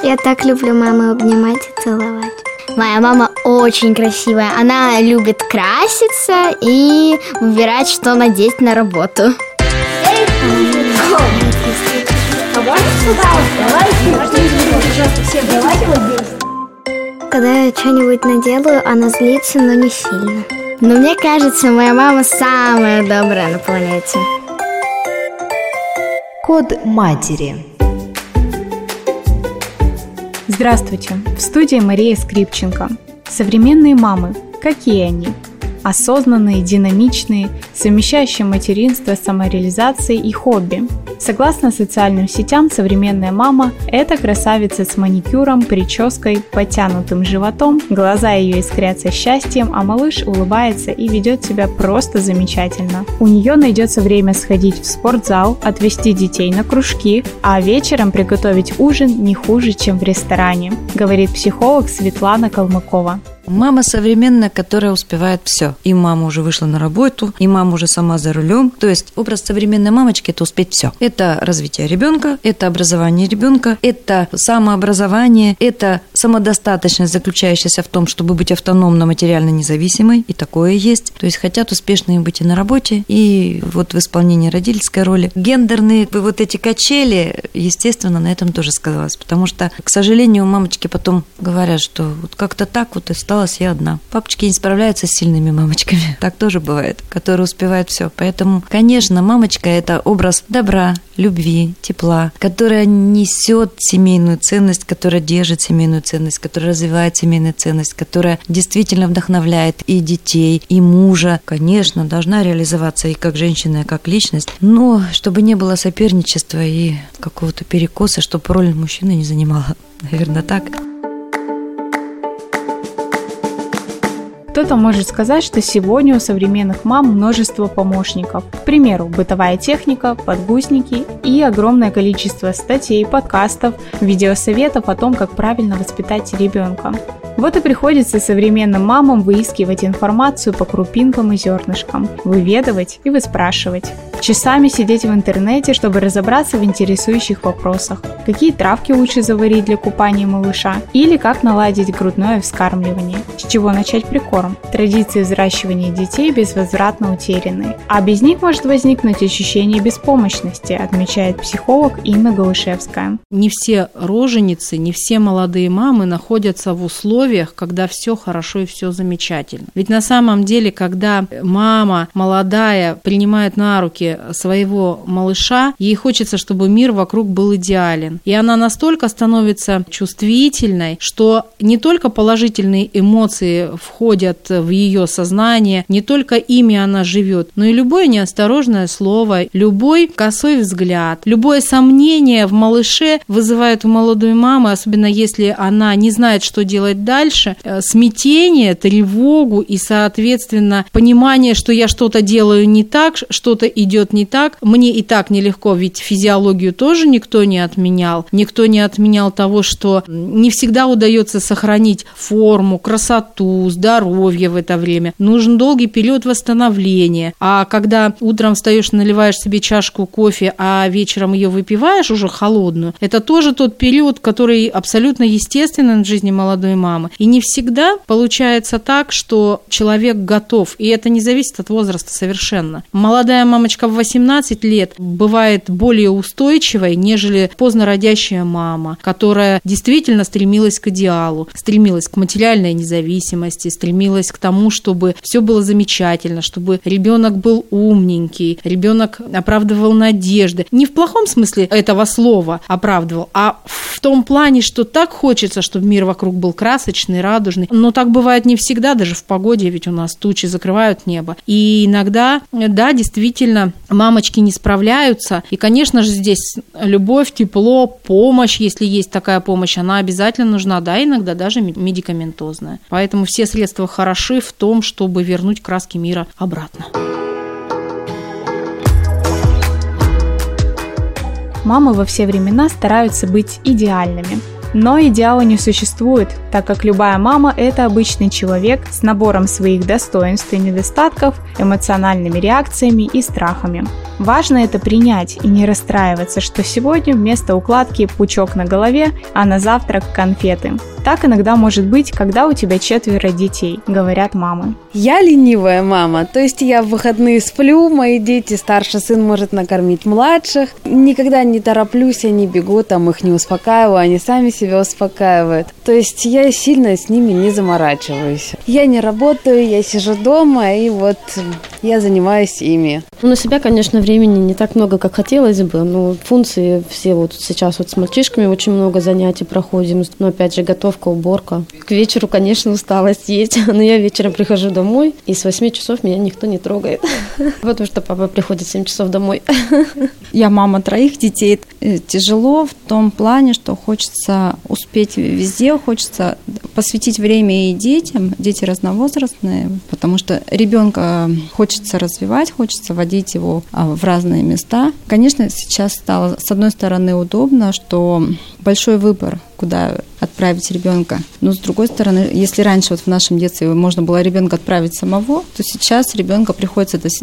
Я так люблю маму обнимать и целовать. Моя мама очень красивая. Она любит краситься и выбирать, что надеть на работу. Когда я что-нибудь наделаю, она злится, но не сильно. Но мне кажется, моя мама самая добрая на планете. Код матери. Здравствуйте! В студии Мария Скрипченко. Современные мамы. Какие они? Осознанные, динамичные, совмещающие материнство, самореализацией и хобби. Согласно социальным сетям, современная мама – это красавица с маникюром, прической, подтянутым животом, глаза ее искрятся счастьем, а малыш улыбается и ведет себя просто замечательно. У нее найдется время сходить в спортзал, отвезти детей на кружки, а вечером приготовить ужин не хуже, чем в ресторане, говорит психолог Светлана Калмыкова. Мама современная, которая успевает все. И мама уже вышла на работу, и мама уже сама за рулем. То есть образ современной мамочки – это успеть все. Это развитие ребенка, это образование ребенка, это самообразование, это самодостаточность, заключающаяся в том, чтобы быть автономно, материально независимой. И такое есть. То есть хотят успешными быть и на работе, и вот в исполнении родительской роли. Гендерные вот эти качели, естественно, на этом тоже сказалось. Потому что, к сожалению, мамочки потом говорят, что вот как-то так вот и осталась я одна. Папочки не справляются с сильными мамочками. Так тоже бывает, которые успевают все. Поэтому, конечно, мамочка – это образ добра, любви, тепла, которая несет семейную ценность, которая держит семейную ценность, которая развивает семейную ценность, которая действительно вдохновляет и детей, и мужа. Конечно, должна реализоваться и как женщина, и как личность, но чтобы не было соперничества и какого-то перекоса, чтобы роль мужчины не занимала. Наверное, так. Кто-то может сказать, что сегодня у современных мам множество помощников. К примеру, бытовая техника, подгузники и огромное количество статей, подкастов, видеосоветов о том, как правильно воспитать ребенка. Вот и приходится современным мамам выискивать информацию по крупинкам и зернышкам, выведывать и выспрашивать. Часами сидеть в интернете, чтобы разобраться в интересующих вопросах. Какие травки лучше заварить для купания малыша? Или как наладить грудное вскармливание? С чего начать прикорм? Традиции взращивания детей безвозвратно утеряны. А без них может возникнуть ощущение беспомощности, отмечает психолог Инна Голышевская. Не все роженицы, не все молодые мамы находятся в условиях, когда все хорошо и все замечательно. Ведь на самом деле, когда мама молодая принимает на руки своего малыша, ей хочется, чтобы мир вокруг был идеален. И она настолько становится чувствительной, что не только положительные эмоции входят в ее сознание, не только ими она живет, но и любое неосторожное слово, любой косой взгляд, любое сомнение в малыше вызывает у молодой мамы, особенно если она не знает, что делать дальше, смятение, тревогу и, соответственно, понимание, что я что-то делаю не так, что-то идет не так, мне и так нелегко, ведь физиологию тоже никто не отменял того, что не всегда удается сохранить форму, красоту, здоровье в это время. Нужен долгий период восстановления, а когда утром встаешь, наливаешь себе чашку кофе, а вечером ее выпиваешь уже холодную, это тоже тот период, который абсолютно естественен в жизни молодой мамы. И не всегда получается так, что человек готов, и это не зависит от возраста совершенно. Молодая мамочка в 18 лет бывает более устойчивой, нежели поздно родящая мама, которая действительно стремилась к идеалу, стремилась к материальной независимости, стремилась к тому, чтобы все было замечательно, чтобы ребенок был умненький, ребенок оправдывал надежды. Не в плохом смысле этого слова оправдывал, а в том плане, что так хочется, чтобы мир вокруг был красочный, радужный. Но так бывает не всегда, даже в погоде, ведь у нас тучи закрывают небо. И иногда, да, действительно, мамочки не справляются. И, конечно же, здесь любовь, тепло, помощь, если есть такая помощь, она обязательно нужна, да, иногда даже медикаментозная. Поэтому все средства хороши в том, чтобы вернуть краски мира обратно. Мамы во все времена стараются быть идеальными. Но идеала не существует, так как любая мама – это обычный человек с набором своих достоинств и недостатков, эмоциональными реакциями и страхами. Важно это принять и не расстраиваться, что сегодня вместо укладки пучок на голове, а на завтрак конфеты. Так иногда может быть, когда у тебя 4 детей, говорят мамы. Я ленивая мама, то есть я в выходные сплю, мои дети, старший сын может накормить младших. Никогда не тороплюсь, я не бегу, там их не успокаиваю, они сами себя успокаивают. То есть я сильно с ними не заморачиваюсь. Я не работаю, я сижу дома, и вот я занимаюсь ими. На себя, конечно, времени не так много, как хотелось бы, но функции все вот сейчас вот с мальчишками очень много занятий проходим, но опять же готовка, уборка. К вечеру, конечно, усталость есть, но я вечером прихожу домой, и с 8 часов меня никто не трогает, потому что папа приходит в 7 часов домой. Я мама 3 детей. Тяжело в том плане, что хочется успеть везде, хочется посвятить время и детям, дети разновозрастные, потому что ребенка хочется развивать, хочется водить его в разные места. Конечно, сейчас стало, с одной стороны, удобно, что большой выбор, куда отправить ребенка. Но с другой стороны, если раньше вот в нашем детстве можно было ребенка отправить самого, то сейчас ребенка приходится до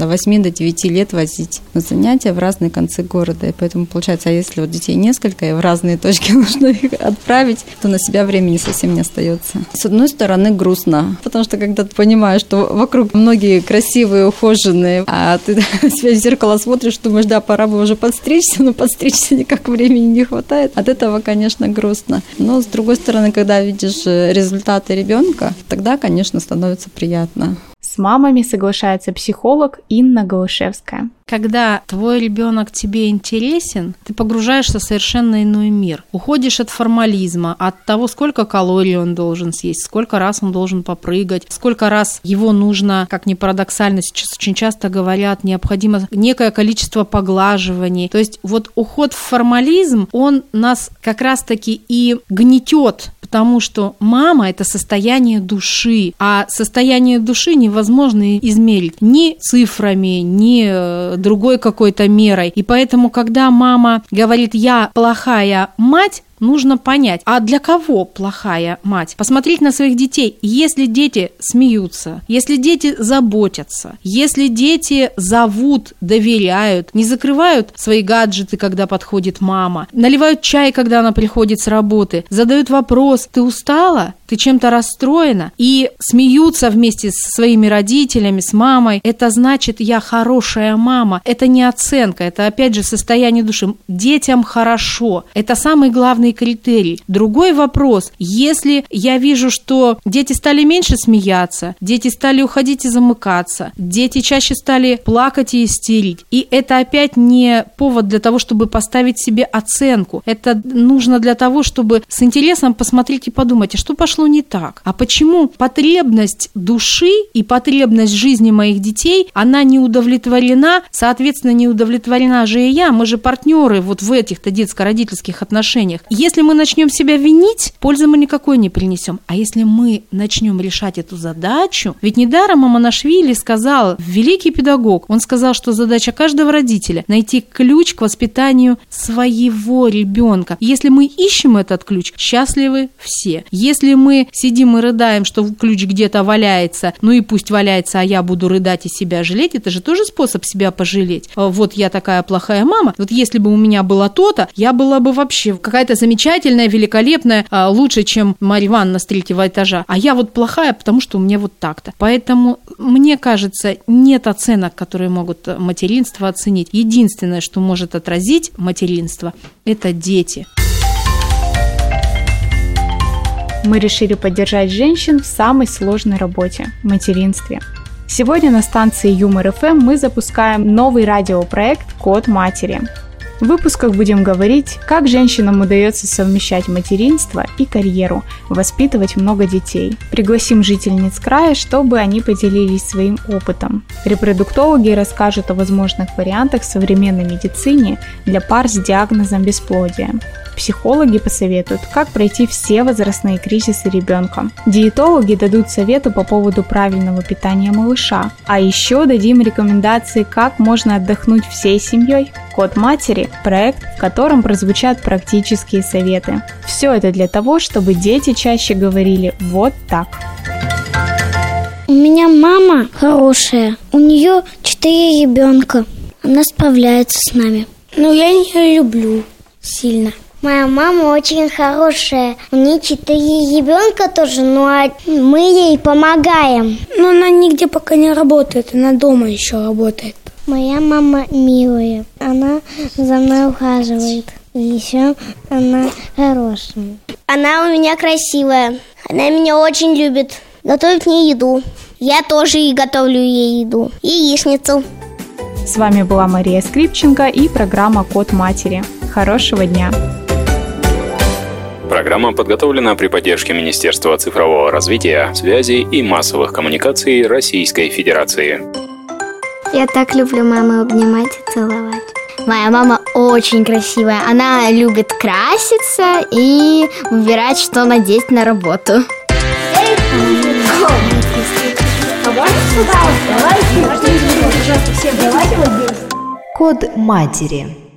8-9 лет возить на занятия в разные концы города. И поэтому получается, а если вот детей несколько и в разные точки нужно их отправить, то на себя времени совсем не остается. С одной стороны, грустно, потому что когда ты понимаешь, что вокруг многие красивые, ухоженные, а ты себя в зеркало смотришь, думаешь, да, пора бы уже подстричься, но подстричься никак времени не хватает. От этого, конечно, грустно. Но с другой стороны, когда видишь результаты ребенка, тогда, конечно, становится приятно. С мамами соглашается психолог Инна Голышевская. Когда твой ребенок тебе интересен, ты погружаешься в совершенно иной мир. Уходишь от формализма, от того, сколько калорий он должен съесть, сколько раз он должен попрыгать, сколько раз его нужно, как ни парадоксально, сейчас очень часто говорят, необходимо некое количество поглаживаний. То есть вот уход в формализм, он нас как раз-таки и гнетет, потому что мама – это состояние души, а состояние души невозможно измерить ни цифрами, ни другой какой-то мерой. И поэтому, когда мама говорит «я плохая мать», нужно понять, а для кого плохая мать? Посмотреть на своих детей. Если дети смеются, если дети заботятся, если дети зовут, доверяют, не закрывают свои гаджеты, когда подходит мама, наливают чай, когда она приходит с работы, задают вопрос: «Ты устала? Ты чем-то расстроена?» И смеются вместе со своими родителями, с мамой. Это значит, я хорошая мама. Это не оценка, это опять же состояние души. Детям хорошо. Это самый главный критерий. Другой вопрос: если я вижу, что дети стали меньше смеяться, дети стали уходить и замыкаться, дети чаще стали плакать и истерить, и это опять не повод для того, чтобы поставить себе оценку. Это нужно для того, чтобы с интересом посмотреть и подумать, а что пошло не так? А почему потребность души и потребность жизни моих детей, она не удовлетворена, соответственно, не удовлетворена же и я. Мы же партнеры вот в этих-то детско-родительских отношениях. Если мы начнем себя винить, пользы мы никакой не принесем. А если мы начнем решать эту задачу, ведь недаром Мамонашвили сказал, великий педагог, он сказал, что задача каждого родителя – найти ключ к воспитанию своего ребенка. Если мы ищем этот ключ, счастливы все. Если мы сидим и рыдаем, что ключ где-то валяется, ну и пусть валяется, а я буду рыдать и себя жалеть, это же тоже способ себя пожалеть. Вот я такая плохая мама, вот если бы у меня было то-то, я была бы вообще какая-то замечательная, великолепная, лучше, чем Марья Ивановна с 3-го этажа. А я вот плохая, потому что у меня вот так-то. Поэтому, мне кажется, нет оценок, которые могут материнство оценить. Единственное, что может отразить материнство, это дети. Мы решили поддержать женщин в самой сложной работе – материнстве. Сегодня на станции Юмор ФМ мы запускаем новый радиопроект «Код матери». В выпусках будем говорить, как женщинам удается совмещать материнство и карьеру, воспитывать много детей. Пригласим жительниц края, чтобы они поделились своим опытом. Репродуктологи расскажут о возможных вариантах современной медицины для пар с диагнозом бесплодия. Психологи посоветуют, как пройти все возрастные кризисы ребенка. Диетологи дадут советы по поводу правильного питания малыша. А еще дадим рекомендации, как можно отдохнуть всей семьей. «Код матери» – проект, в котором прозвучат практические советы. Все это для того, чтобы дети чаще говорили «вот так». У меня мама хорошая, у нее 4 ребенка. Она справляется с нами. Но я ее люблю сильно. Моя мама очень хорошая. У нее 4 ребенка тоже, но мы ей помогаем. Но она нигде пока не работает, она дома еще работает. Моя мама милая, она за мной ухаживает. И еще она хорошая. Она у меня красивая, она меня очень любит. Готовит мне еду. Я тоже и готовлю ей еду. Яичницу. С вами была Мария Скрипченко и программа «Код матери». Хорошего дня! Программа подготовлена при поддержке Министерства цифрового развития, связи и массовых коммуникаций Российской Федерации. Я так люблю маму обнимать и целовать. Моя мама очень красивая. Она любит краситься и выбирать, что надеть на работу. Код матери.